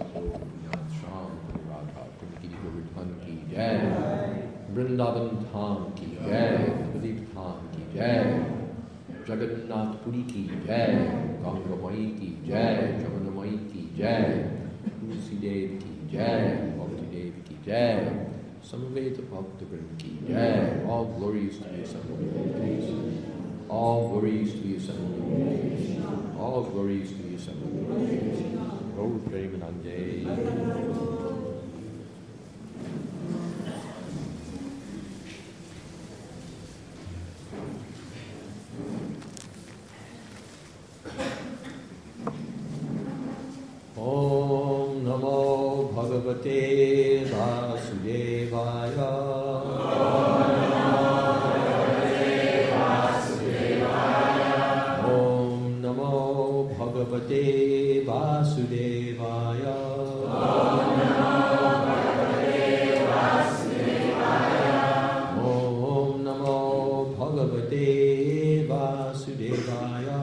Nath Sham Radha Kunki Govardhan ki Jai, Vrindavan Dham ki Jai, Navadip Dham ki Jai, Jagannath Puri ki Jai, Ganga Mai ki Jai, Jamuna Mai ki Jai, Tulsi Dev ki Jai, Bhakti Dev ki Jai, Samaveta Bhaktavrinda ki Jai. All glories to the assembled devotees. All glories to the assembled devotees. All glories to the assembled devotees. Gaur Premanande. Om Namo Bhagavate Vasudevaya. Om Namo Bhagavate Vasudevaya. Om Namo Bhagavate Vasudevaya.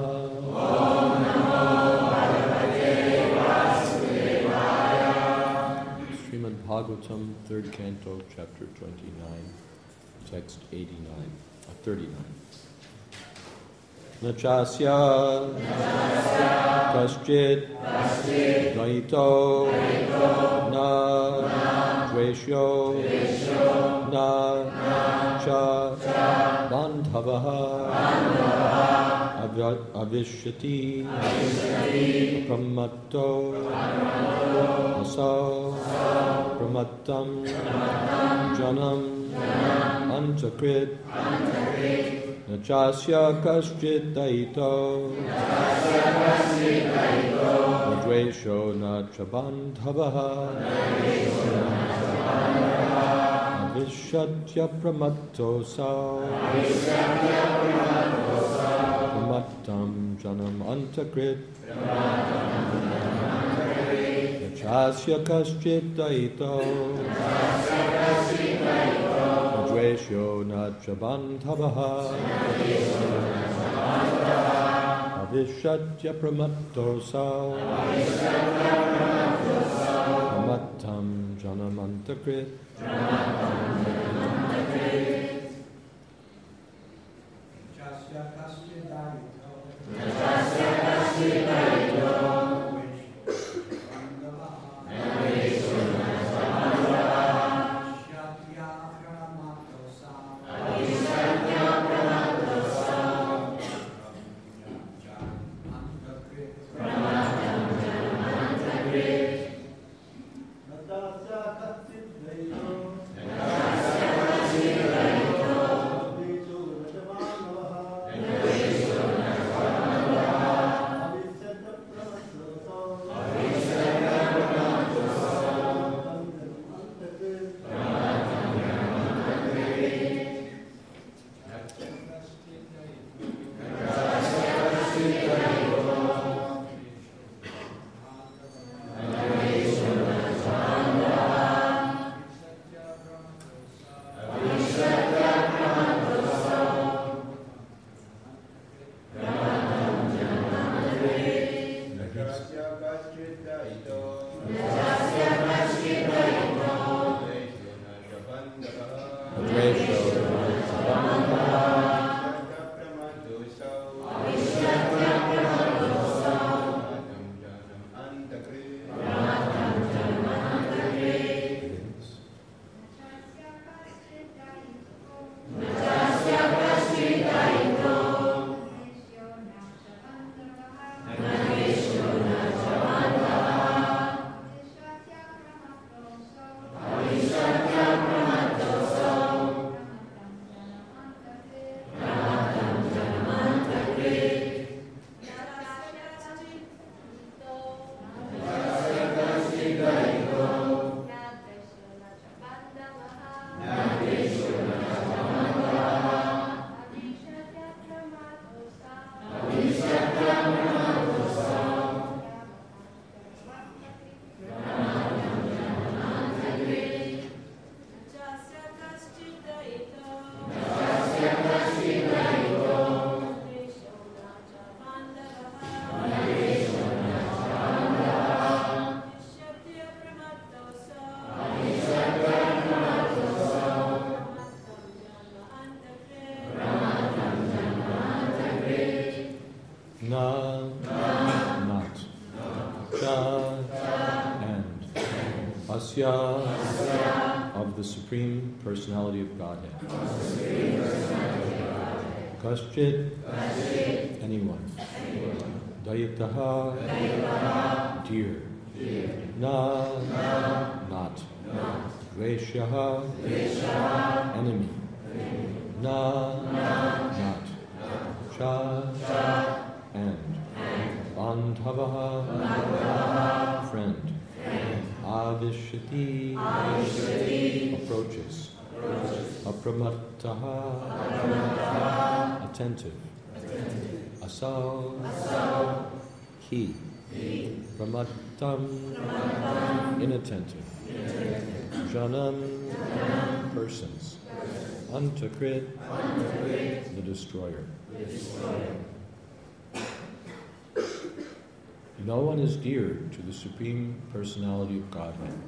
Srimad Bhagavatam, 3rd Canto, Chapter 29, Text 39. Nachasya kaschit naito na dveshyo na cha bandhavaha avishyati pramatto aso pramattam janam antakrit Nachasya kaschit daito Nadvesho nachabandhavaha Avishyatya pramattosa Pramattam janam antakrit Nachasya kaschit daito Dvesho nachabandhavaha Avishyatya pramattosa Pramattam janamantakrit. Cha, and Asya, of the Supreme Personality of Godhead. Kaschit, anyone. Dayitaha, dear. Na, not. Dveshaha, enemy. Na, not. Cha, and. Bandhavaha, friend. Avishati, approaches. Apramattaha, attentive. Asau, he. Pramattam, inattentive. Janam, persons. Antakrit, the destroyer. No one is dear to the Supreme Personality of Godhead,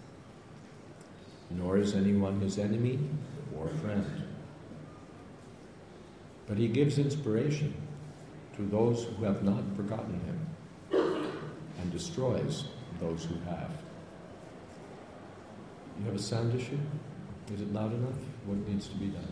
nor is anyone his enemy or friend. But he gives inspiration to those who have not forgotten him, and destroys those who have. You have a sound issue? Is it loud enough? What needs to be done?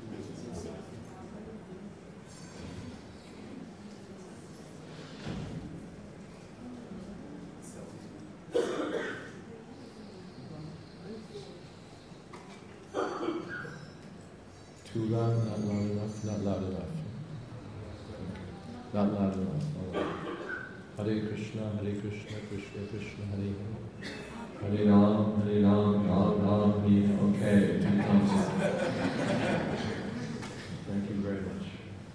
Too loud, not loud enough, not loud enough. Okay. Not loud enough. All right. Hare Krishna, Krishna Krishna, Hare Hare. Hare Ram, Ram Ram, Hare. Okay, 2 times up. Thank you very much.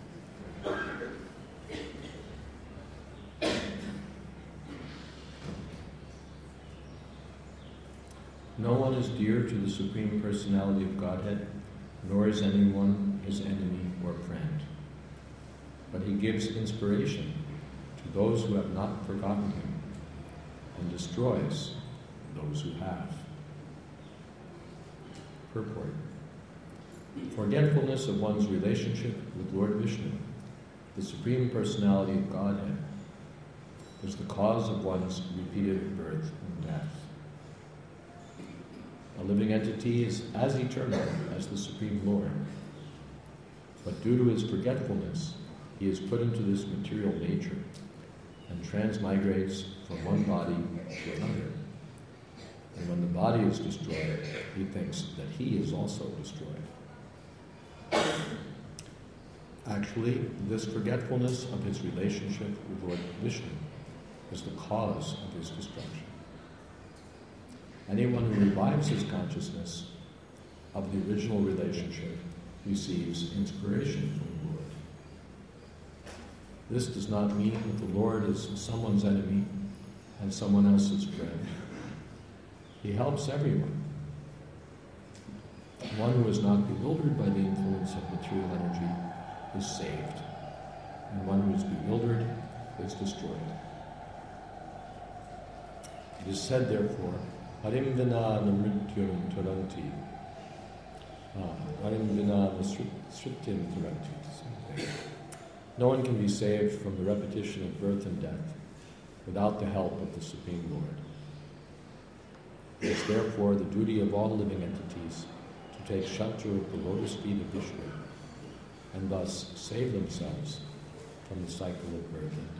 No one is dear to the Supreme Personality of Godhead, nor is anyone his enemy or friend. But he gives inspiration to those who have not forgotten him, and destroys those who have. Purport. Forgetfulness of one's relationship with Lord Vishnu, the Supreme Personality of Godhead, is the cause of one's repeated birth and death. A living entity is as eternal as the Supreme Lord, but due to his forgetfulness, he is put into this material nature and transmigrates from one body to another. And when the body is destroyed, he thinks that he is also destroyed. Actually, this forgetfulness of his relationship with Lord Vishnu is the cause of his destruction. Anyone who revives his consciousness of the original relationship receives inspiration from the Lord. This does not mean that the Lord is someone's enemy and someone else's friend. He helps everyone. One who is not bewildered by the influence of material energy is saved, and one who is bewildered is destroyed. It is said, therefore, Harim vina namrityum taranti. Harim vina nasrityam taranti. No one can be saved from the repetition of birth and death without the help of the Supreme Lord. It is therefore the duty of all living entities to take shelter of the lotus feet of Vishnu, and thus save themselves from the cycle of birth and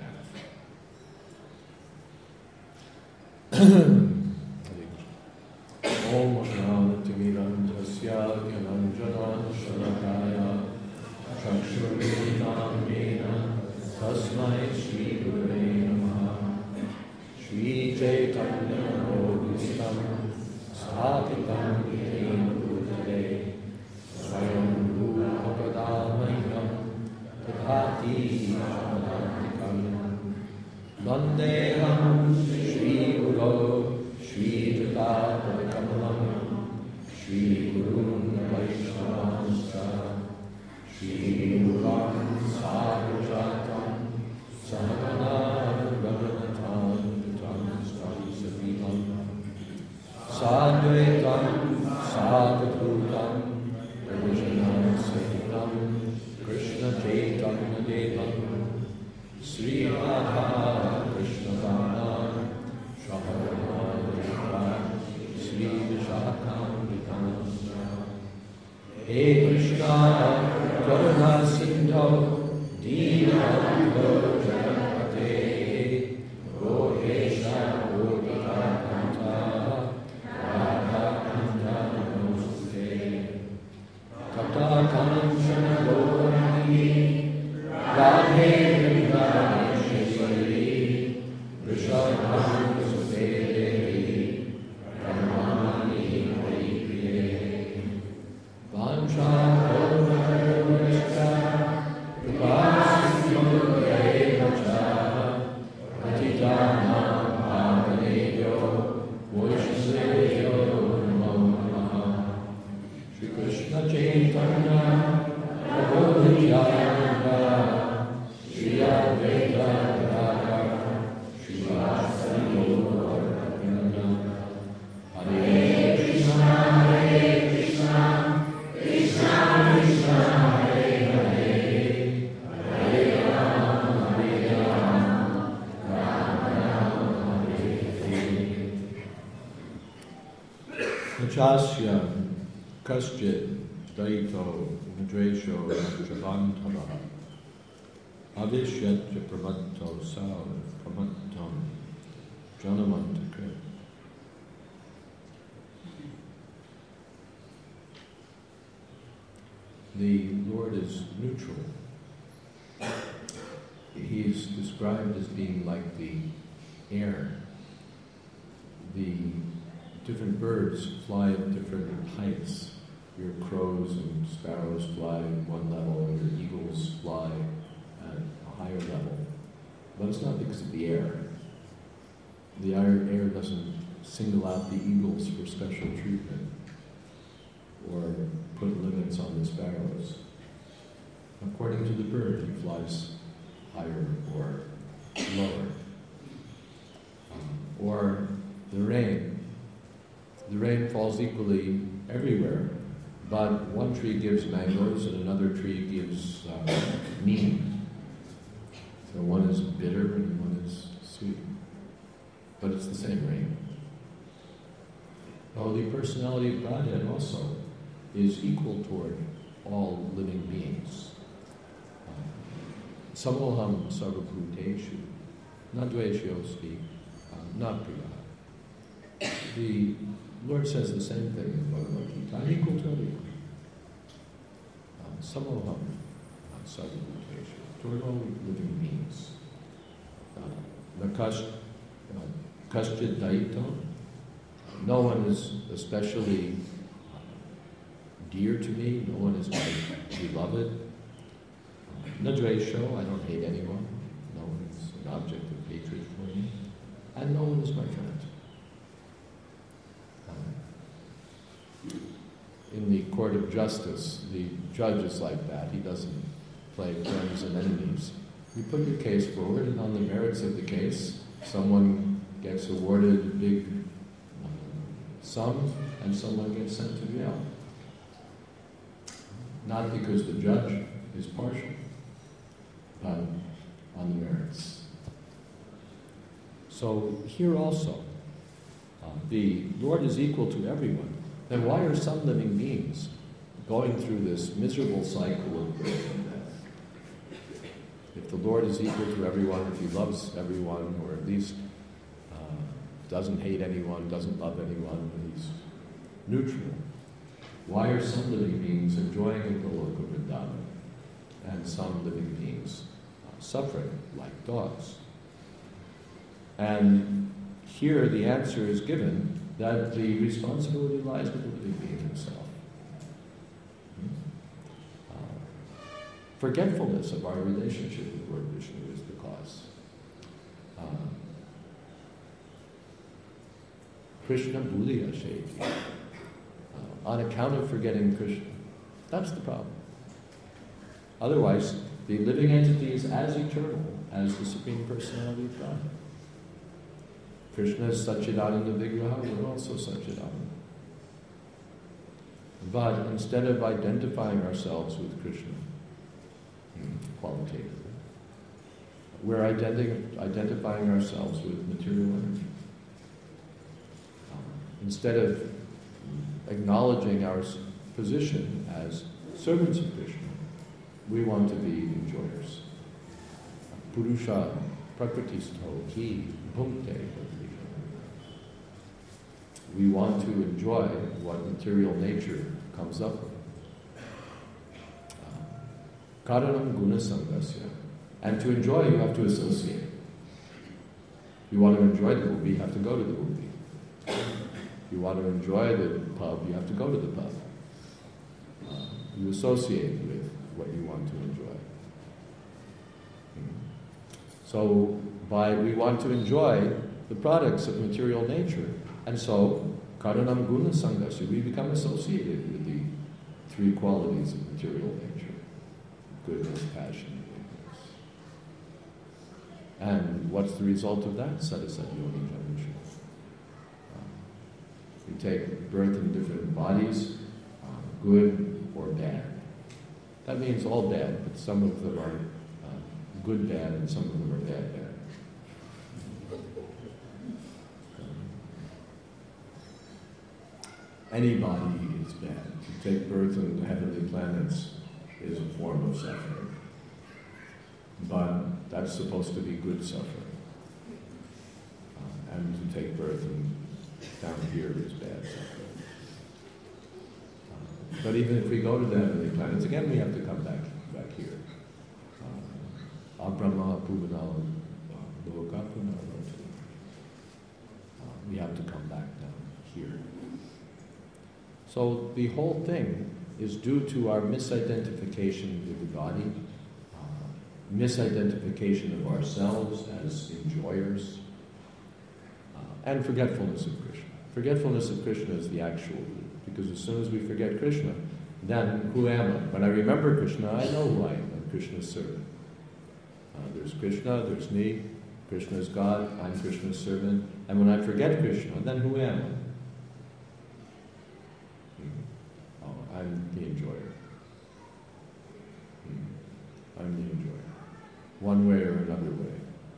death. Om Jnana Tasya Gyananjana Shalakaya Chakshurvilitam Yena Tasmai Shri Gurave Namaha Shri Chaitanya Bhustam Sthapitam Yena Bhutale Swayam Rupa Padamaykam Tathati Samadantikam Vandeham Shri Guru Shri Jatapakamalam Shri Gurun Vaishnavamsa Shri Mukham Sahajatam Sahagana Raghunatam Vitam Savitam Sadvaitam Sadhutam Pravishanam Sahitam Krishna Chaitanya Devam Sri Radha Krishna Dana He Krishna, Karuna Sindhu, Dīnabandho Jagapate, Gohesha Gopika Kanta, Radha Kanta Namaste, Tata Kanchana Gaurani, Radhe Vrindavaneshwari, Rishabham Sute, Ramani Haripriye, Vancha Chasya Kaschit Daito Madresho Javantara Avishyat Pramanto Sal Pramantam Janamantaka. The Lord is neutral. He is described as being like the air. The different birds fly at different heights. Your crows and sparrows fly at one level, and your eagles fly at a higher level. But it's not because of the air. The air doesn't single out the eagles for special treatment or put limits on the sparrows. According to the bird, he flies higher or lower. Or the rain. The rain falls equally everywhere, but one tree gives mangoes and another tree gives neem. So one is bitter and one is sweet. But it's the same rain. The Holy Personality of Godhead also is equal toward all living beings. Samoham sarvabhuteshu, nadveshyosti, napriya. The Lord says the same thing in Bhagavad Gita. I'm equal to everyone. Samoham sarvabhuteshu, toward all living beings. Kaschit daito. No one is especially dear to me. No one is my beloved. Nadresho, I don't hate anyone. No one is an object of hatred for me. And no one is my friend. In the court of justice, the judge is like that. He doesn't play friends and enemies. You put your case forward, and on the merits of the case, someone gets awarded a big sum, and someone gets sent to jail. Not because the judge is partial, but on the merits. So here also, the Lord is equal to everyone. Then why are some living beings going through this miserable cycle of birth and death? If the Lord is equal to everyone, if He loves everyone, or at least doesn't hate anyone, doesn't love anyone, but He's neutral, why are some living beings enjoying in the Goloka Vrindavan and some living beings suffering like dogs? And here the answer is given that the responsibility lies with the living being himself. Forgetfulness of our relationship with Lord Vishnu is the cause. Krishna Bhuliya Sheti. On account of forgetting Krishna. That's the problem. Otherwise, the living entity is as eternal as the Supreme Personality of God. Krishna is Satchidananda Vigraha, we're also Satchidananda. But instead of identifying ourselves with Krishna, qualitatively, we're identifying ourselves with material energy. Instead of acknowledging our position as servants of Krishna. We want to be enjoyers. Purusha prakritisto ki bhukte. We want to enjoy what material nature comes up with. Karanam guna sangasya. And to enjoy, you have to associate. You want to enjoy the movie, you have to go to the movie. You want to enjoy the pub, you have to go to the pub. You associate with what you want to enjoy. So, we want to enjoy the products of material nature. And so, karanam guna sangasya, we become associated with the three qualities of material nature. Goodness, passion, and ignorance. And what's the result of that? Sadasat yoni janusha. We take birth in different bodies, good or bad. That means all bad, but some of them are good bad and some of them are bad bad. Any body is bad. To take birth in the heavenly planets is a form of suffering. But that's supposed to be good suffering. And to take birth down here is bad suffering. But even if we go to the heavenly planets, again we have to come back here. Abrahma Puvanal Lokapunal. We have to come back down here. So the whole thing is due to our misidentification with the body, misidentification of ourselves as enjoyers, and forgetfulness of Krishna. Forgetfulness of Krishna is the actual root, because as soon as we forget Krishna, then who am I? When I remember Krishna, I know who I am. I'm Krishna's servant. There's Krishna, there's me, Krishna is God, I'm Krishna's servant, and when I forget Krishna, then who am I? I'm the enjoyer. I'm the enjoyer. One way or another way.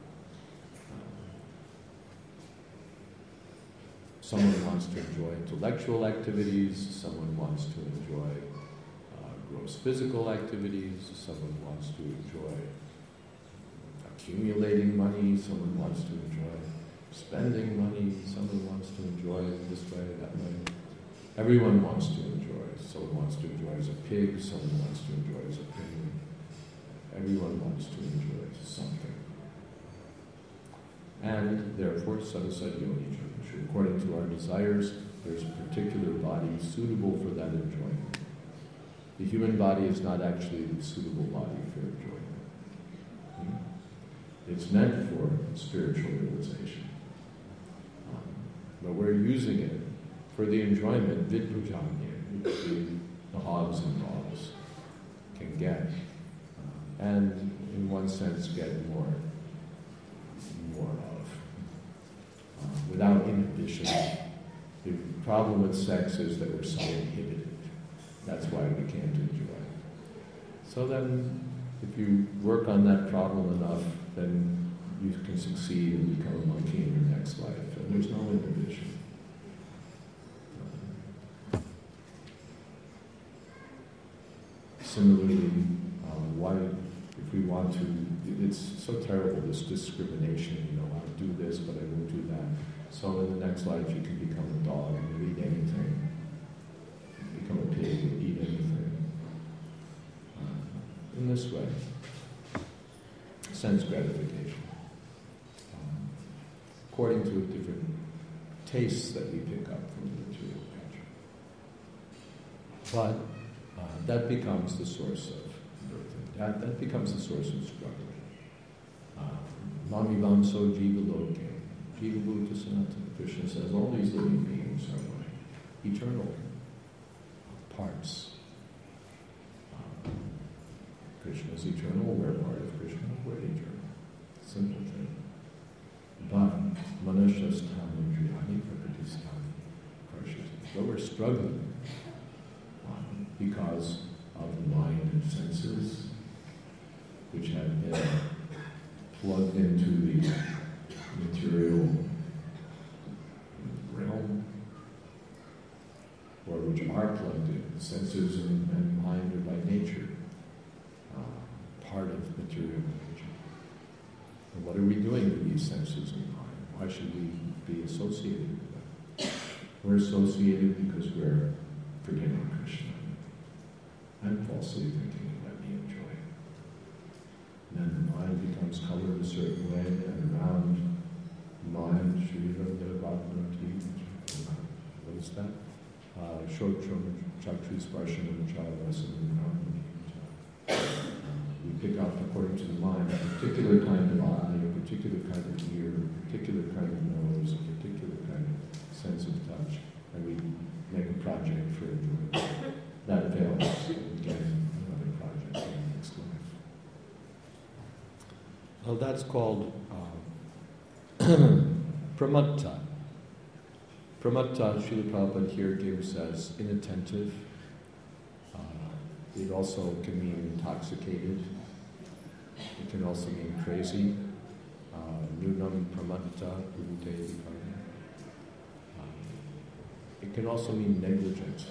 Someone wants to enjoy intellectual activities, someone wants to enjoy gross physical activities, someone wants to enjoy accumulating money, someone wants to enjoy spending money, someone wants to enjoy it this way, that way. Everyone wants to enjoy. Someone wants to enjoy as a pig, someone wants to enjoy as a pig. Everyone wants to enjoy something. And therefore, sadasat yoni janusha. According to our desires, there's a particular body suitable for that enjoyment. The human body is not actually the suitable body for enjoyment. It's meant for spiritual realization. But we're using it for the enjoyment, vidbhujanya, which the hogs and dogs can get. And in one sense get more of. Without inhibition. The problem with sex is that we're so inhibited. That's why we can't enjoy it. So then, if you work on that problem enough, then you can succeed and become a monkey in your next life. And there's no inhibition. Similarly, if we want to, it's so terrible, this discrimination, I'll do this, but I won't do that. So in the next life you can become a dog and you'll eat anything. Become a pig and eat anything. In this way. Sense gratification. According to different tastes that we pick up from the material nature. But that becomes the source of birth. That becomes the source of struggle. Mamivamso jiva loke. Jiva bhuta sanatana. Krishna says all these living beings are my eternal parts. Krishna is eternal, we're part of Krishna, we're eternal. Simple thing. But manashasthana driyani prakrtisthani karshati. But we're struggling because of the mind and senses which have been plugged into the material realm, or which are plugged in. The senses and mind are by nature part of material nature. And what are we doing with these senses and mind? Why should we be associated with them? We're associated because we're forgetting Krishna and falsely thinking, let me enjoy. And then the mind becomes colored a certain way, and around the mind, what is that? Shotram, Chakri, Sparshanam, Chalavasam, we pick up, according to the mind, a particular kind of eye, a particular kind of ear, a particular kind of nose, a particular kind of sense of touch, and we make a project for enjoyment. That fails. Again, another project in the next life. Well, that's called pramutta. Pramutta, Srila Prabhupada here gives as inattentive. It also can mean intoxicated. It can also mean crazy. Nunam pramutta bhute vikarna. It can also mean negligent.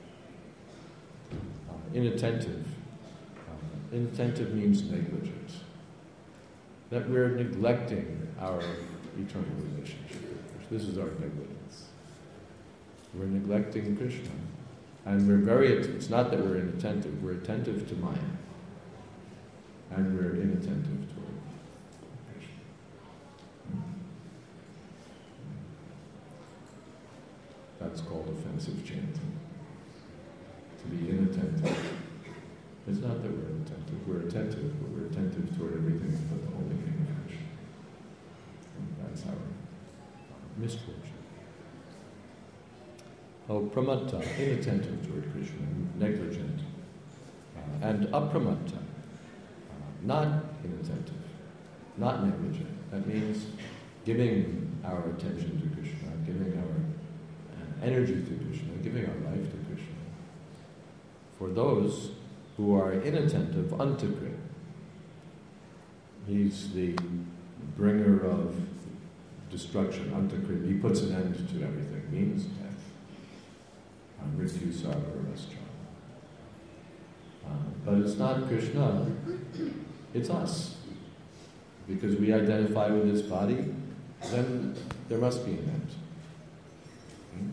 Inattentive. Inattentive means negligent. That we're neglecting our eternal relationship with Krishna. This is our negligence. We're neglecting Krishna. And we're it's not that we're inattentive, we're attentive to Maya. And we're inattentive toward Krishna. That's called offensive chanting. To be inattentive. It's not that we're inattentive, we're attentive, but we're attentive toward everything but the holy name of Krishna. And that's our misfortune. Pramutta, inattentive toward Krishna, negligent. And apramutta, not inattentive, not negligent. That means giving our attention to Krishna, giving our energy to Krishna, giving our life to Krishna. For those who are inattentive unto Krishna, he's the bringer of destruction unto Krishna. He puts an end to everything, means death. Mrityu Sarvarascha. But it's not Krishna, it's us. Because we identify with this body, then there must be an end.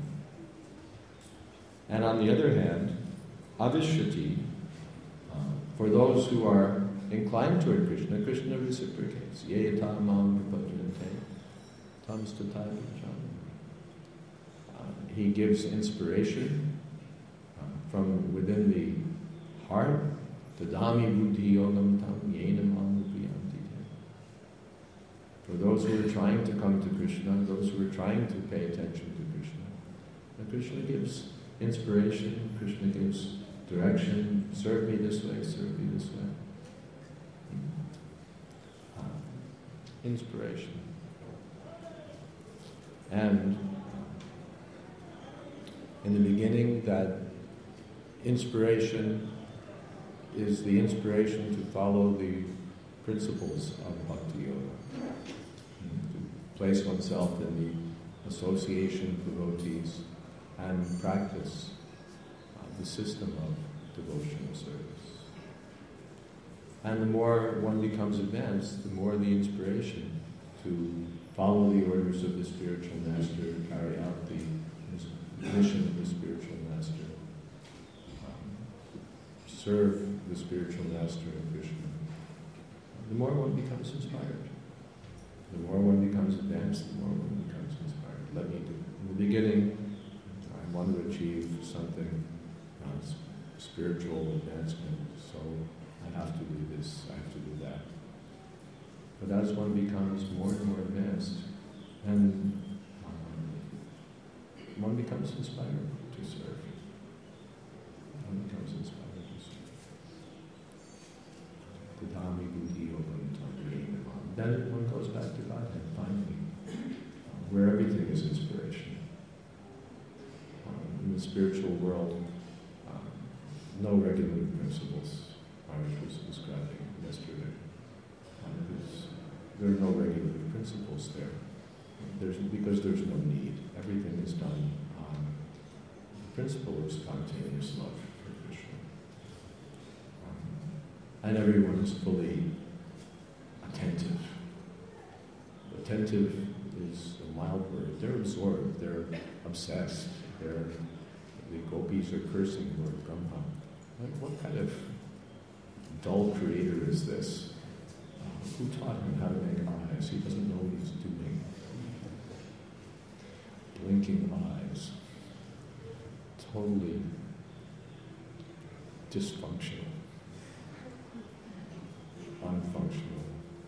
And on the other hand, Avishati, for those who are inclined toward Krishna, Krishna reciprocates. Ye yatam mam vipajjante, tam statai vijjhami. He gives inspiration from within the heart. Tadami buddhi yogam tam yena mam upiyanti. For those who are trying to come to Krishna, those who are trying to pay attention to Krishna, and Krishna gives inspiration, Krishna gives direction, serve me this way, serve me this way. Inspiration. And in the beginning, that inspiration is the inspiration to follow the principles of Bhakti Yoga. To place oneself in the association of devotees and practice the system of devotional service. And the more one becomes advanced, the more the inspiration to follow the orders of the spiritual master, carry out the mission of the spiritual master, serve the spiritual master of Krishna. The more one becomes inspired. The more one becomes advanced, the more one becomes inspired. Let me do it. In the beginning, I want to achieve something, spiritual advancement, so I have to do this, I have to do that. But as one becomes more and more advanced, and one becomes inspired to serve. One becomes inspired to serve. Tadami buddhi yogam tam yena mam. Then one goes back to Godhead, finally, where everything is inspiration. In the spiritual world, no regulative principles, Maharaj was describing yesterday. Because there are no regulative principles there. Because there's no need. Everything is done on the principle of spontaneous love. and everyone is fully attentive. Attentive is a mild word. They're absorbed, they're obsessed, the gopis are cursing Lord Brahma. Like, what kind of dull creator is this? Who taught him how to make eyes? He doesn't know what he's doing. Blinking eyes. Totally dysfunctional. Unfunctional.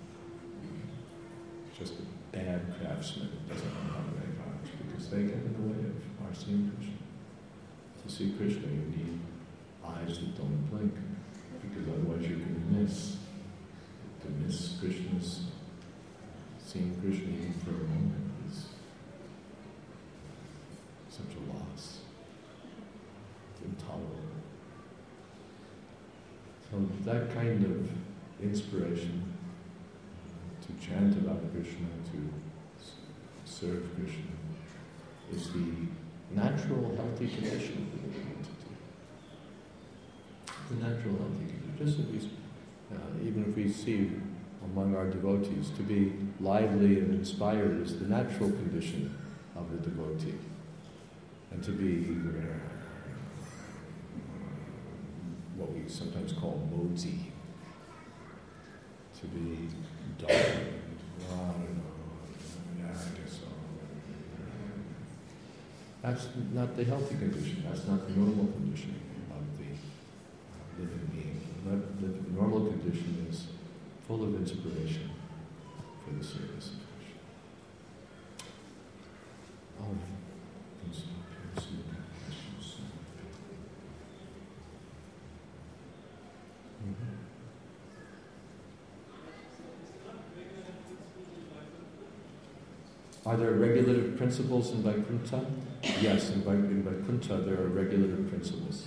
Just a bad craftsman who doesn't know how to make eyes because they get in the way of our seeing Krishna. To see Krishna, you need eyes that don't blink, because otherwise you can miss. To miss Krishna's, seeing Krishna even for a moment is such a loss. It's intolerable. So that kind of inspiration to chant about Krishna, to serve Krishna, is the natural, healthy condition of the entity. The natural, healthy condition. Just as we, even if we see among our devotees, to be lively and inspired is the natural condition of the devotee. And to be what we sometimes call modzi, to be dull and, yeah, I guess so. That's not the healthy condition, that's not the normal condition of the living being. The normal condition is full of inspiration for the service of Krishna. Oh, can stop here, see what questions. Are there regulative principles in Vaikuntha? Yes, in Vaikuntha there are regulative principles.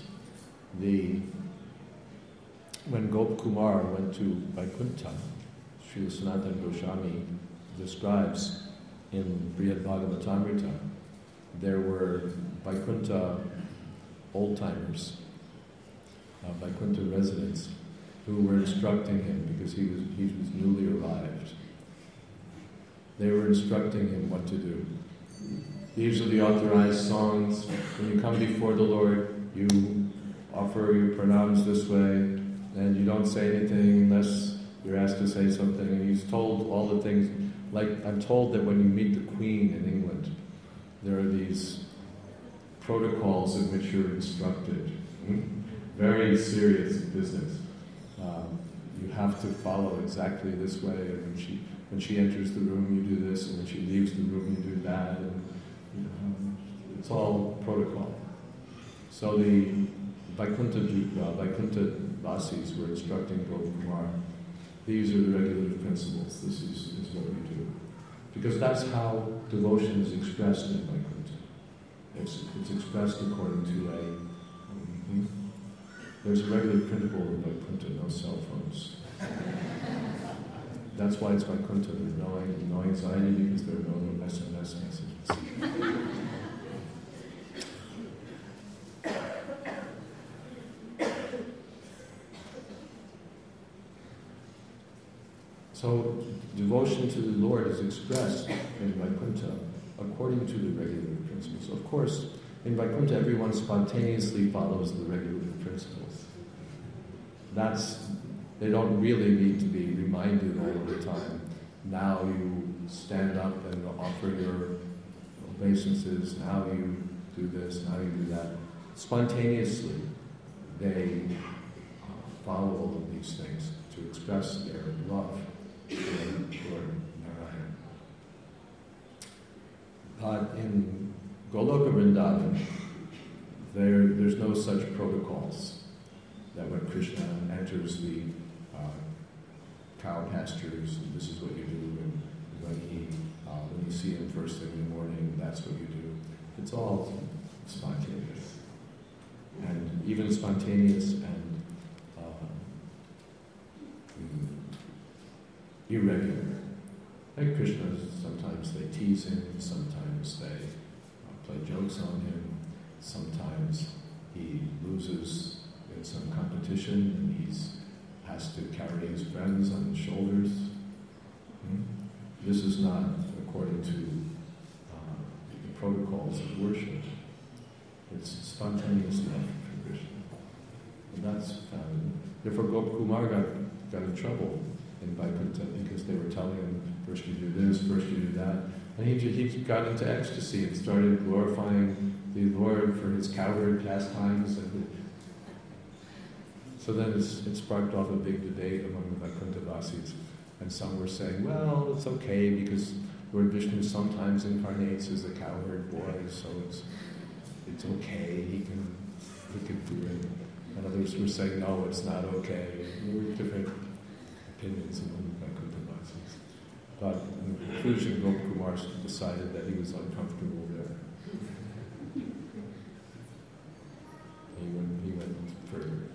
When Gopkumar went to Vaikuntha, Srila Sanatana Goswami describes in Brihad Bhagavatamrita, there were Vaikuntha old-timers, Vaikuntha residents, who were instructing him because he was newly arrived. They were instructing him what to do. These are the authorized songs. When you come before the Lord, you offer your pranams this way, and you don't say anything unless you're asked to say something. And he's told all the things. Like, I'm told that when you meet the Queen in England, there are these protocols in which you're instructed. Very serious business. You have to follow exactly this way. And when she enters the room, you do this, and when she leaves the room, you do that. And it's all protocol. So the Vaikuntha Vasis were instructing Gopkumar, these are the regulative principles, this is what we do. Because that's how devotion is expressed in Vaikuntha. It's expressed according to there's a regulative principle in Vaikuntha, no cell phones. That's why it's Vaikuntha, there's no anxiety because there are no SMS messages. So, devotion to the Lord is expressed in Vaikuntha according to the regulative principles. Of course, in Vaikuntha, everyone spontaneously follows the regulative principles. They don't really need to be reminded all the time. Now you stand up and offer your obeisances, now you do this, now you do that. Spontaneously, they follow all of these things to express their love for Narayan. But in Goloka Vrindavan, there's no such protocols that when Krishna enters the cow pastures, this is what you do, and when you see him first thing in the morning, that's what you do. It's all spontaneous. And even spontaneous and irregular. Like Krishna, sometimes they tease him, sometimes they play jokes on him, sometimes he loses in some competition and he's has to carry his friends on his shoulders. This is not according to the protocols of worship. It's spontaneous love for Krishna. And that's found. Therefore Gopakumar got in trouble in Vaikuntha because they were telling him, first you do this, first you do that. And he got into ecstasy and started glorifying the Lord for his cowherd pastimes. So then it sparked off a big debate among the Vaikuntha-vasis. And some were saying, well, it's okay because Lord Vishnu sometimes incarnates as a cowherd boy, so it's okay, he can do it. And others were saying, no, it's not okay. There were different opinions among the Vaikuntha-vasis. But in the conclusion, Gopakumar decided that he was uncomfortable there. He went further.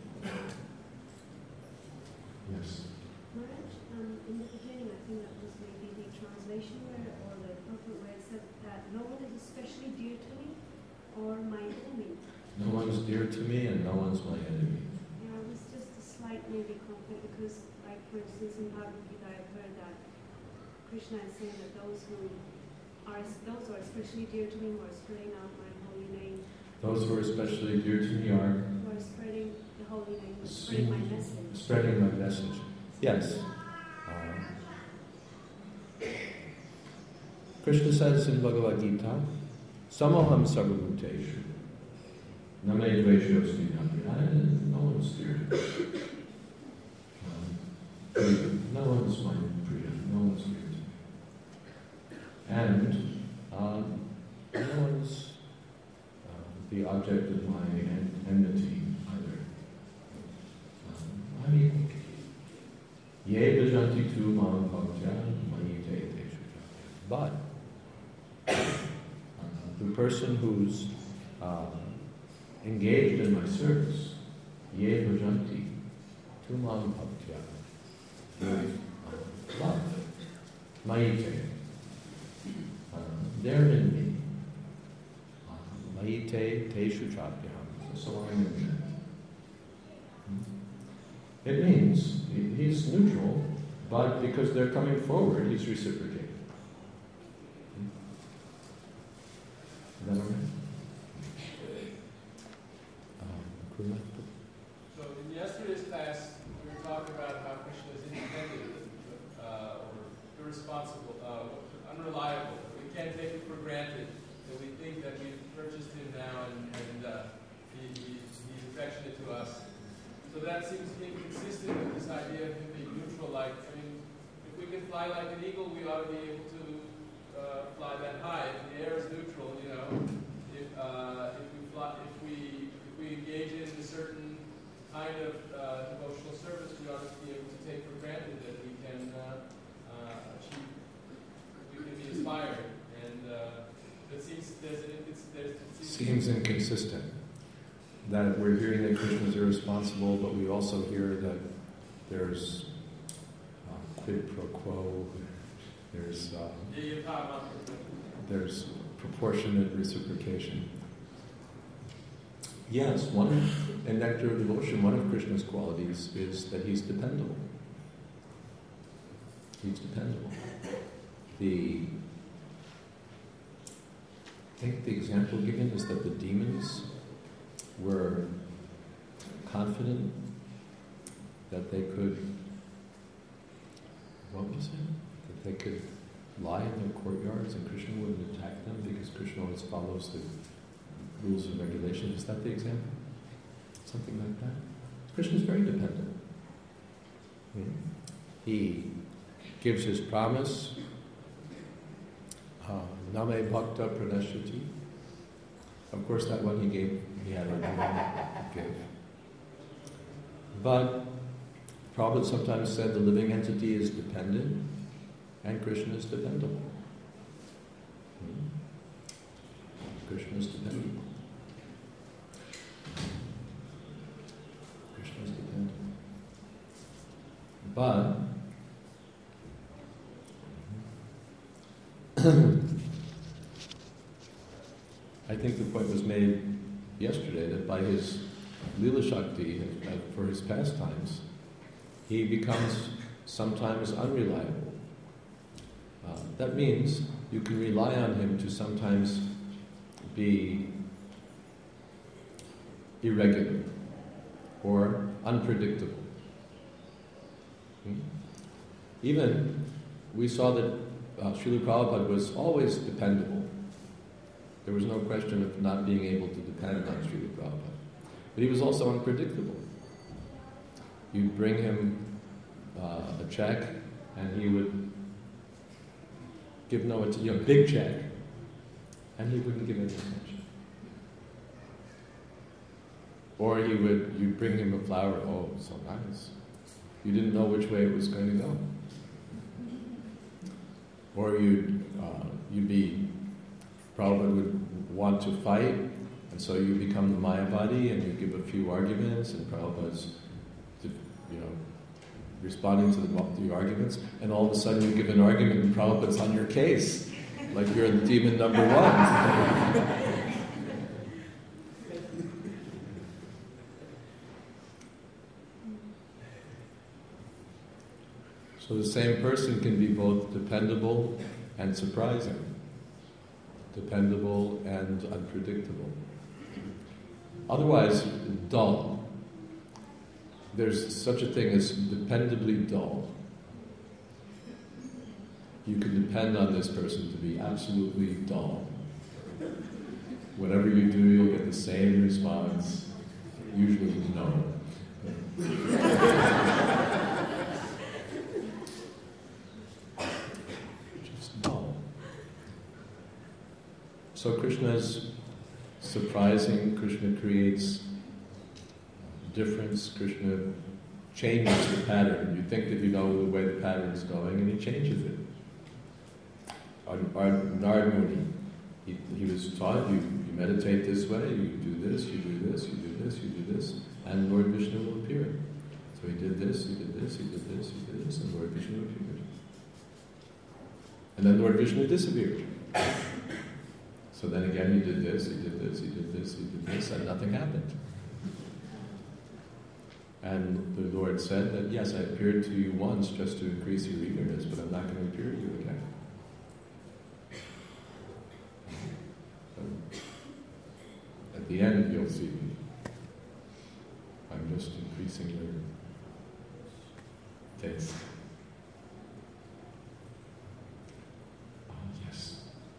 Yes? In the beginning, I think that was maybe the translation or the purport where it said that no one is especially dear to me or my enemy. No one is dear to me and no one's my enemy. Yeah, it was just a slight maybe conflict because, like for instance, in Bhagavad Gita, I've heard that Krishna is saying that those who are especially dear to me who are spreading out my holy name. Those who are especially dear to me are who are spreading the holy name, spreading my message. Spreading my message. Yes. Krishna says in Bhagavad Gita, Samoham sarvabhuteshu name dveshyosti napriya. No one's dear to me. No one's my priya. No one's dear to me. And no one's the object of my enmity either. Ye bhajanti tu mam bhaktya mayite teshu. But the person who's engaged in my service, ye bhajanti tu mam bhaktya, love, mayite, they're in me. Mayite teshu chapyam. So I'm in them. It means he's neutral, but because they're coming forward, he's reciprocating. Is that all right? So in yesterday's class, we were talking about how Krishna is independent or irresponsible, unreliable. We can't take it for granted that we think that we've purchased him now and he's affectionate to us. So that seems inconsistent with this idea of him being neutral. Like, I mean, if we can fly like an eagle, we ought to be able to fly that high. If the air is neutral, you know, if we engage in a certain kind of devotional service, we ought to be able to take for granted that we can achieve, we can be inspired. And it seems inconsistent. That we're hearing that Krishna is irresponsible, but we also hear that there's quid pro quo, there's proportionate reciprocation. Yes, in Nectar of Devotion, one of Krishna's qualities is that he's dependable. He's dependable. I think the example given is that the demons were confident that they could, that they could lie in their courtyards and Krishna wouldn't attack them because Krishna always follows the rules and regulations. Is that the example? Something like that? Krishna's very dependent. He gives his promise, Name Bhakta Pranashyati. Of course, that one he had a give. But Prabhupada sometimes said the living entity is dependent and Krishna is dependable. Krishna is dependable. Krishna is dependable. But I think the point was made yesterday that by his Lila Shakti, for his pastimes, he becomes sometimes unreliable. That means you can rely on him to sometimes be irregular or unpredictable. Even we saw that Srila Prabhupada was always dependable. There was no question of not being able to depend on Srila Prabhupada. But he was also unpredictable. You'd bring him a check, and he would give no attention, a big check, and he wouldn't give any attention. Or you'd bring him a flower, oh, so nice. You didn't know which way it was going to go. Or Prabhupada would want to fight, and so you become the Mayavadi, and you give a few arguments, and Prabhupada's, responding to the arguments, and all of a sudden you give an argument, and Prabhupada's on your case, like you're the demon number one. So the same person can be both dependable and surprising, dependable and unpredictable. Otherwise, dull. There's such a thing as dependably dull. You can depend on this person to be absolutely dull. Whatever you do, you'll get the same response, usually no. So Krishna is surprising, Krishna creates difference, Krishna changes the pattern. You think that you know the way the pattern is going, and he changes it. Narad Muni, he was taught, you meditate this way, you do this, you do this, you do this, you do this, and Lord Vishnu will appear. So he did this, he did this, he did this, he did this, and Lord Vishnu appeared. And then Lord Vishnu disappeared. So then again, he did this, he did this, he did this, he did this, and nothing happened. And the Lord said that, yes, I appeared to you once just to increase your eagerness, but I'm not going to appear to you again. At the end, you'll see me. I'm just increasing your taste. Yes.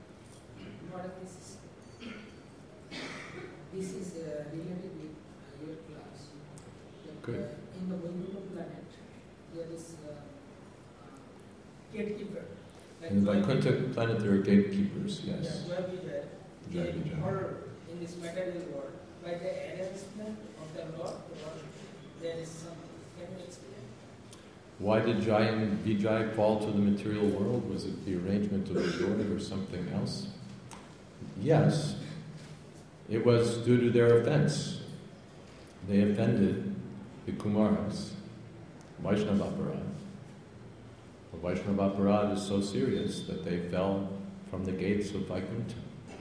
This is related with your class. Good. In the Vaikuntha planet, there is gatekeeper. In the Vaikuntha planet, there are gatekeepers, yes. They are in this material world. By the arrangement of the Lord, there is some. Can you explain? Why did Jai and Vijay fall to the material world? Was it the arrangement of the Lord or something else? Yes. It was due to their offense. They offended the Kumaras, Vaishnava Aparad. The Vaishnava Aparad is so serious that they fell from the gates of Vaikuntha.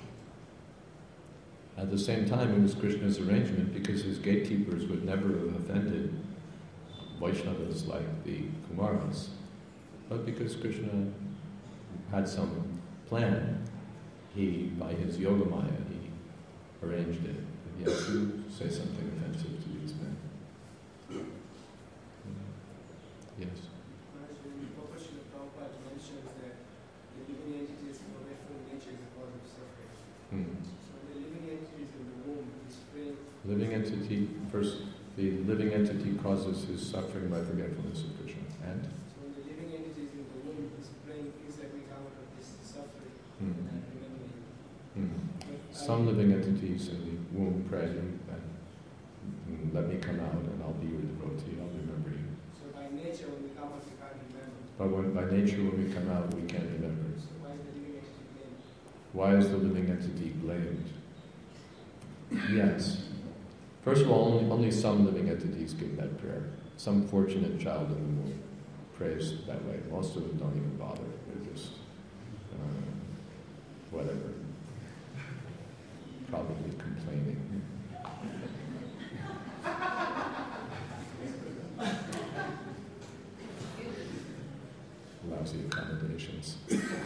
At the same time, it was Krishna's arrangement because his gatekeepers would never have offended Vaishnavas like the Kumaras. But because Krishna had some plan, by his Yogamaya, he arranged it. He had to say something offensive to these men. Yes? Prabhupada mentions that the living entity's forgetful nature is the cause of suffering. So the living entities in the womb is praying. The living entity causes his suffering by forgetfulness of Krishna. And? So the living entities in the womb is praying, please let me come out of this suffering and remember you. Some living entities in the womb pray, and let me come out and I'll be your devotee, I'll remember you. So by nature, when we come out, we can't remember. But by nature, when we come out, we can't remember. So why is the living entity blamed? Why is the living entity blamed? Yes. First of all, only some living entities give that prayer. Some fortunate child in the womb prays that way. Most of them don't even bother. They're just, whatever. Probably complaining. convictions.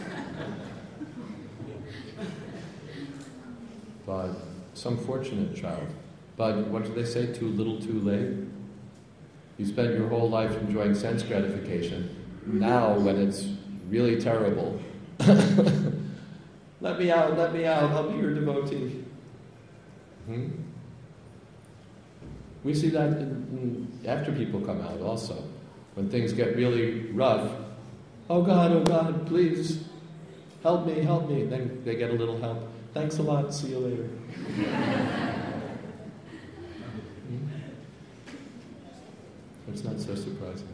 But some fortunate child. But what do they say? Too little, too late? You spent your whole life enjoying sense gratification. Now, when it's really terrible, let me out, I'll be your devotee. We see that after people come out also. When things get really rough, oh God, please, help me. Then they get a little help. Thanks a lot, see you later. It's not so surprising.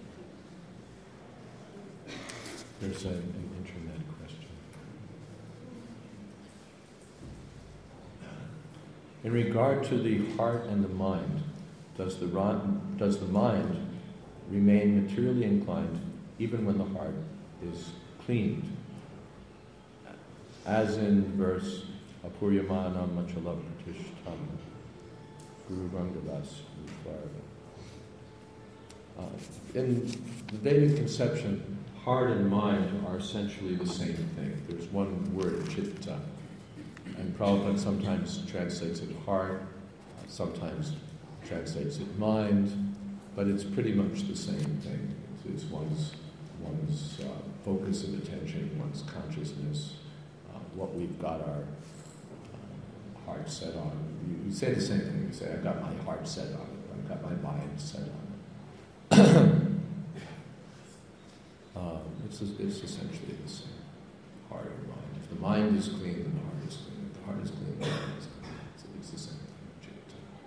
There's an internet question. In regard to the heart and the mind, does the mind remain materially inclined even when the heart is cleaned? As in verse Apuryamanam Machalam Pratishtam Guru Rangadas Utvarva. In the Vedic conception, heart and mind are essentially the same thing. There's one word, chitta, and Prabhupada sometimes translates it heart, sometimes translates it mind, but it's pretty much the same thing. It's one's focus of attention, one's consciousness, what we've got our heart set on. You say the same thing. You say, I've got my heart set on it, I've got my mind set on it. It's essentially the same, heart and mind. If the mind is clean, then the heart is clean. If the heart is clean, the mind is clean. It's the same thing.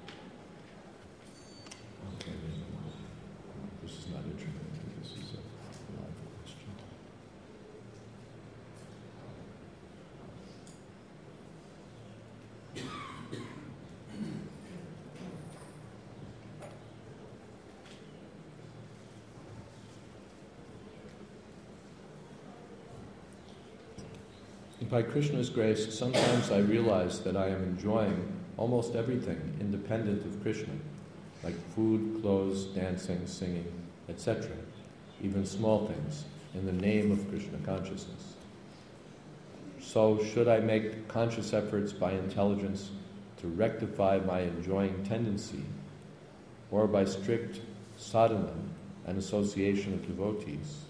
Okay, this is not intermittent. This is a live question. By Krishna's grace, sometimes I realize that I am enjoying almost everything independent of Krishna, like food, clothes, dancing, singing, etc., even small things, in the name of Krishna consciousness. So, should I make conscious efforts by intelligence to rectify my enjoying tendency, or by strict sadhana and association of devotees,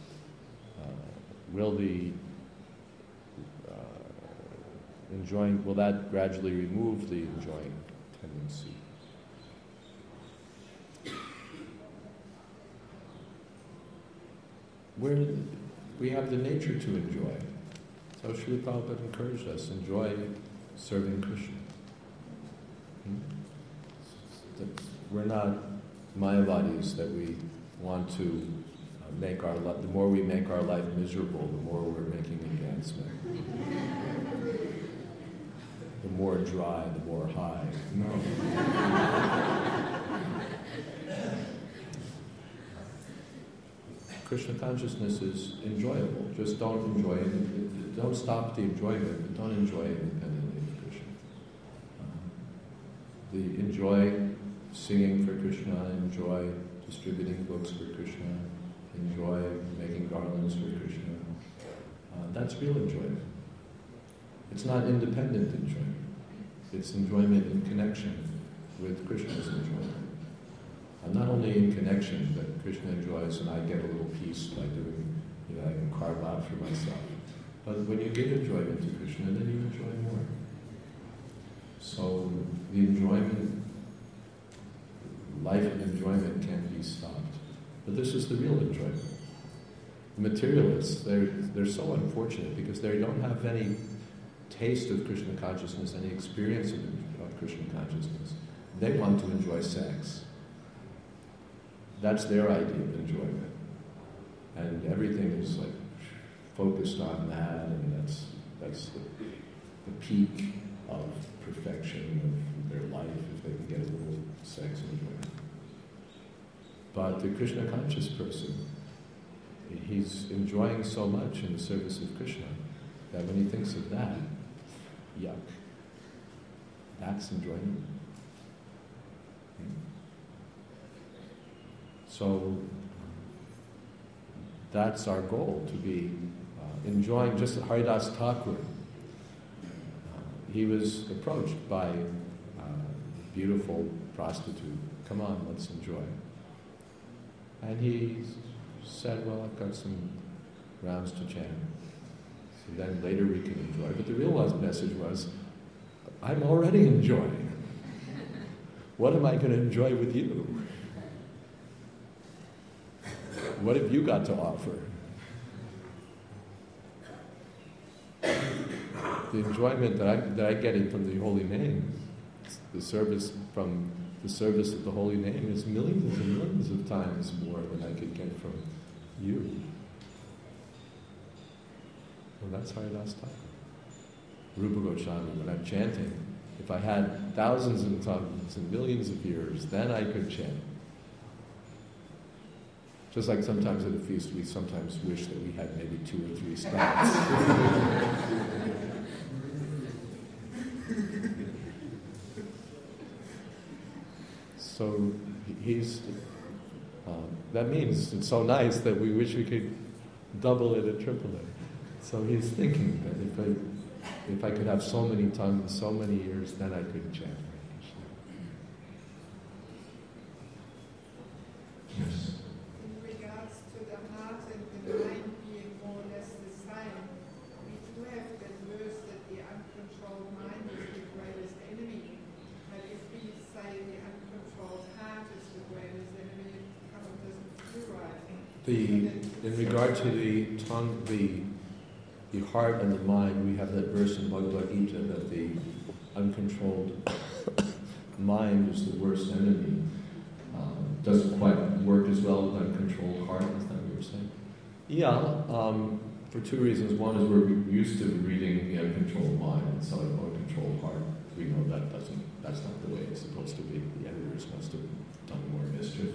will that gradually remove the enjoying tendency? We have the nature to enjoy. So Srila Prabhupada encouraged us, enjoy serving Krishna. We're not Mayavadis that we want to make our life, the more we make our life miserable, the more we're making advancement. The more dry, the more high. No. Krishna consciousness is enjoyable. Just don't enjoy it. Don't stop the enjoyment, but don't enjoy it independently of Krishna. Enjoy singing for Krishna, enjoy distributing books for Krishna, enjoy making garlands for Krishna. That's real enjoyment. It's not independent enjoyment. It's enjoyment in connection with Krishna's enjoyment. And not only in connection, but Krishna enjoys and I get a little piece by doing, I can carve out for myself. But when you give enjoyment to Krishna, then you enjoy more. So the enjoyment, life of enjoyment can't be stopped. But this is the real enjoyment. The materialists, they're so unfortunate because they don't have any taste of Krishna consciousness, any experience of Krishna consciousness. They want to enjoy sex. That's their idea of enjoyment. And everything is like focused on that, and that's the peak of perfection of their life, if they can get a little sex enjoyment. But the Krishna conscious person, he's enjoying so much in the service of Krishna that when he thinks of that, yuck, that's enjoyment. So that's our goal, to be enjoying just Haridas Thakur. He was approached by a beautiful prostitute. Come on, let's enjoy. And he said, well, I've got some rounds to chant. So then later we can enjoy. But the real message was, I'm already enjoying. What am I going to enjoy with you? What have you got to offer? The enjoyment that I get from the holy name, the service from the service of the holy name is millions and millions of times more than I could get from you. Well, that's Haridas Thakur. Rupa Goswami, when I'm chanting, if I had thousands and thousands and millions of years, then I could chant. Just like sometimes at a feast, we sometimes wish that we had maybe 2 or 3 stops. So that means it's so nice that we wish we could double it and triple it. So he's thinking that if I could have so many tongues, so many years, then I could chant Hare Krishna. Yes. In regards to the heart and the mind being more or less the same, we do have that verse that the uncontrolled mind is the greatest enemy. But if we say the uncontrolled heart is the greatest enemy, it kind of doesn't feel right. In regard to the tongue, the heart and the mind, we have that verse in Bhagavad Gita that the uncontrolled mind is the worst enemy. Doesn't quite work as well with uncontrolled heart, is that what you're saying? Yeah, for 2 reasons. One is we're used to reading the uncontrolled mind, and so uncontrolled heart, we know that's not the way it's supposed to be. The editors must have done more mischief.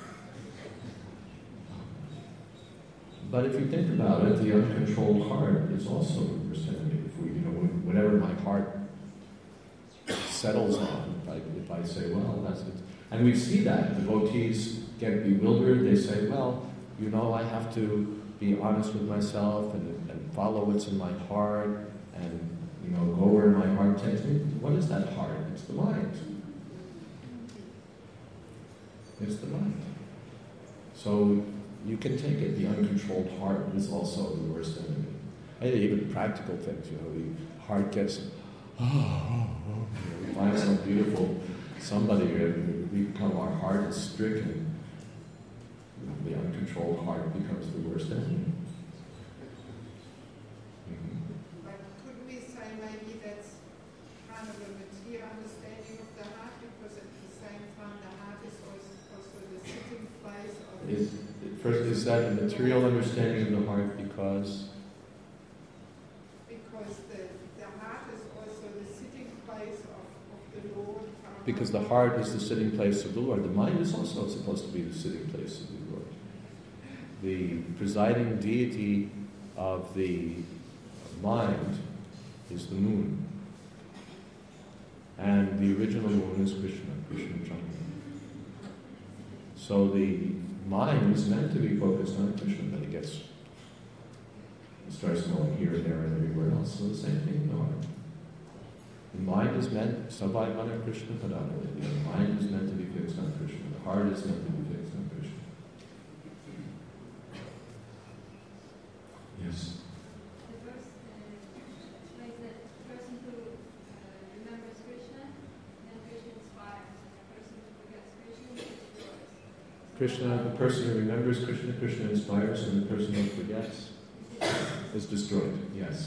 But if you think about it, the uncontrolled heart is also the worst enemy. Whatever my heart settles on, if I say, well, that's it. And we see that. Devotees get bewildered. They say, well, I have to be honest with myself and follow what's in my heart and, go where my heart takes me. What is that heart? It's the mind. It's the mind. So you can take it. The uncontrolled heart is also the worst enemy. And even practical things, the heart gets, we find some beautiful somebody, our heart is stricken. The uncontrolled heart becomes the worst enemy. But could we say maybe that's kind of a material understanding of the heart, because at the same time the heart is also the sitting place of... First, is that a material understanding of the heart because the heart is also the sitting place of the Lord. Because the heart is the sitting place of the Lord. The mind is also supposed to be the sitting place of the Lord. The presiding deity of the mind is the moon. And the original moon is Krishna Chandra. So the mind is meant to be focused on Krishna, but it starts going here and there and everywhere else. So the same thing in the heart. The mind is meant, Sabhaimana Krishna Padana. The mind is meant to be fixed on Krishna. The heart is meant to be fixed on Krishna. Yes? The verse explains that the person who remembers Krishna, then Krishna inspires. And the person who forgets Krishna destroys. The person who remembers Krishna, Krishna inspires, and the person who forgets is destroyed. Yes.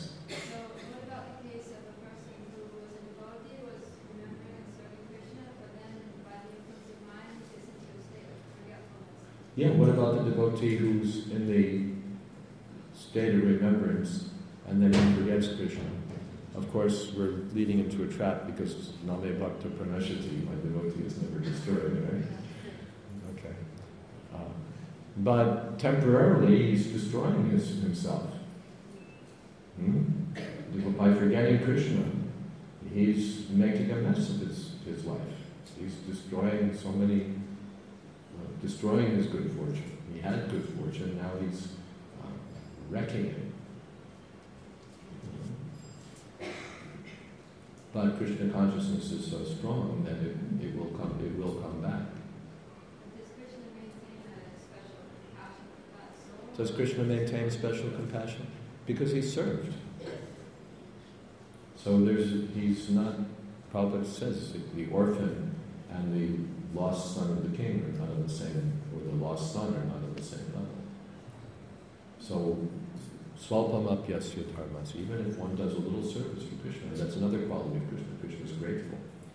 Yeah, what about the devotee who's in the state of remembrance and then he forgets Krishna? Of course, we're leading into a trap because Name Bhakta Pranashati, my devotee is never destroyed, right? Okay. But temporarily, he's destroying himself. By forgetting Krishna, he's making a mess of his life. He's destroying destroying his good fortune. He had good fortune, now he's wrecking it. But Krishna consciousness is so strong that it will come back. Does Krishna maintain a special compassion for that soul? Does Krishna maintain special compassion? Because he served. So he's not, Prabhupada says, the orphan and the lost son of the king are not on the same, or the lost son are not on the same level. So, swalpamapyasya dharmas, even if one does a little service for Krishna, that's another quality of Krishna. Krishna is grateful.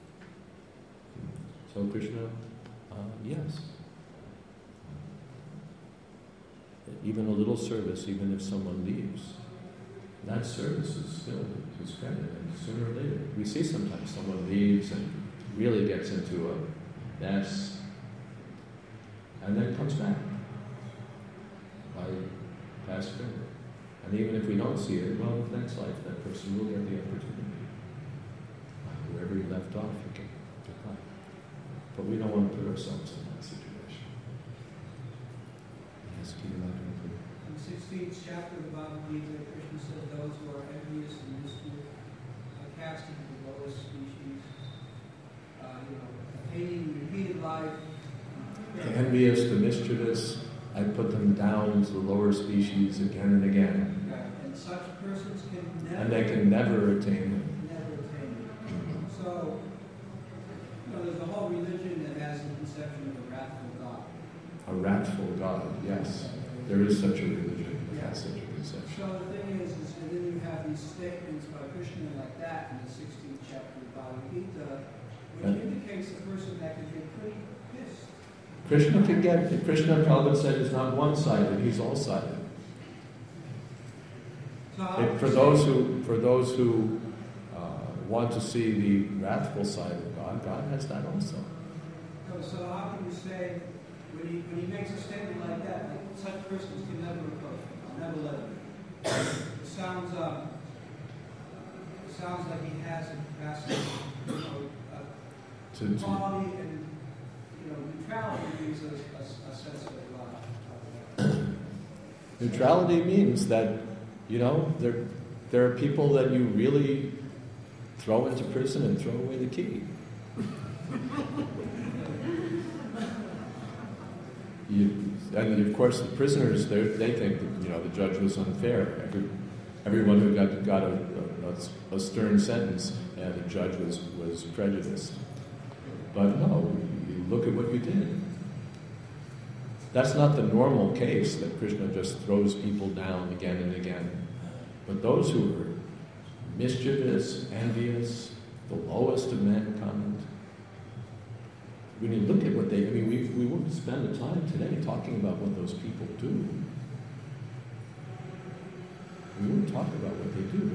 So Krishna, yes. Even a little service, even if someone leaves, that service is still his credit, and sooner or later. We see sometimes someone leaves and really gets into a mess, and then comes back by past credit. And even if we don't see it, well, in the next life, that person will get the opportunity. Wherever he left off, he can get back. But we don't want to put ourselves in that situation. Yes, Kirananda. In the 16th chapter of the Bhagavad Gita, Krishna says those who are envious and mischievous are cast into the lowest species, hating repeated life. The envious, the mischievous, I put them down to the lower species again and again. And such persons can never... And they can never attain him. Never attain him. So, there's a whole religion that has the conception of a wrathful God. A wrathful God, yes. There is such a religion that has such a conception. So the thing is and then you have these statements by Krishna like that in the 16th chapter of Bhagavad Gita, which indicates a person that can get pretty pissed. Krishna Prabhupada said, is not one-sided, he's all-sided. So for those who want to see the wrathful side of God, God has that also. So how can you say, when he makes a statement like that such persons can never approach him, never let him? It sounds like he has a capacity, to quality and neutrality means a sense of neutrality means that, there are people that you really throw into prison and throw away the key. And of course the prisoners, they think that, the judge was unfair. Everyone who got a stern sentence, the judge was prejudiced. But no, you look at what you did. That's not the normal case, that Krishna just throws people down again and again. But those who are mischievous, envious, the lowest of mankind, when you look at what we won't spend the time today talking about what those people do. We won't talk about what they do,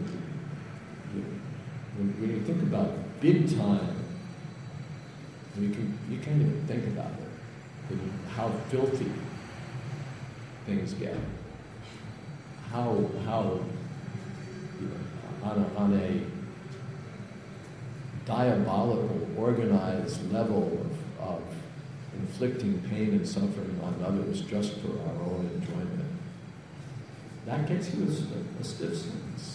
but when you think about big time, you can't even think about it. How filthy things get. How on a diabolical, organized level of inflicting pain and suffering on others just for our own enjoyment. That gets you a stiff sentence.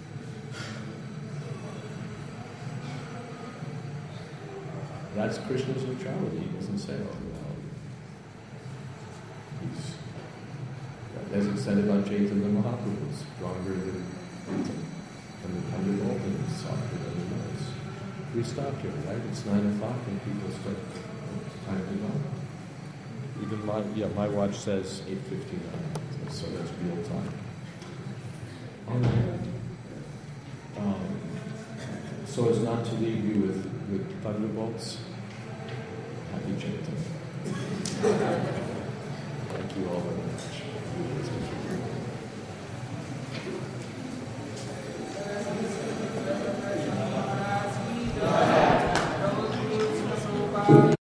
That's Krishna's neutrality. He doesn't say, as it said about Chaitanya Mahaprabhu, stronger than the thunderbolt and softer than the noise. We stop here, right? It's 9 o'clock and people start, it's time to go. Even my watch says 8:59, so that's real time. All right. So as not to leave you with thunderbolts, happy Chaitanya. Thank you all very much.